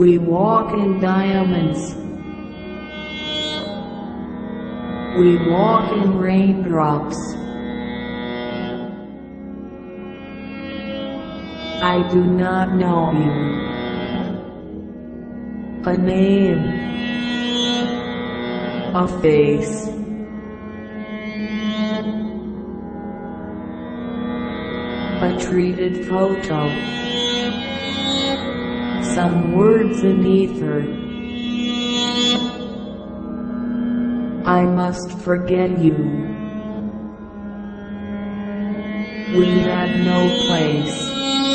We walk in diamonds. We walk in raindrops. I do not know you. A name. A face. A treated photo. Some words in ether. I must forget you. We had no place.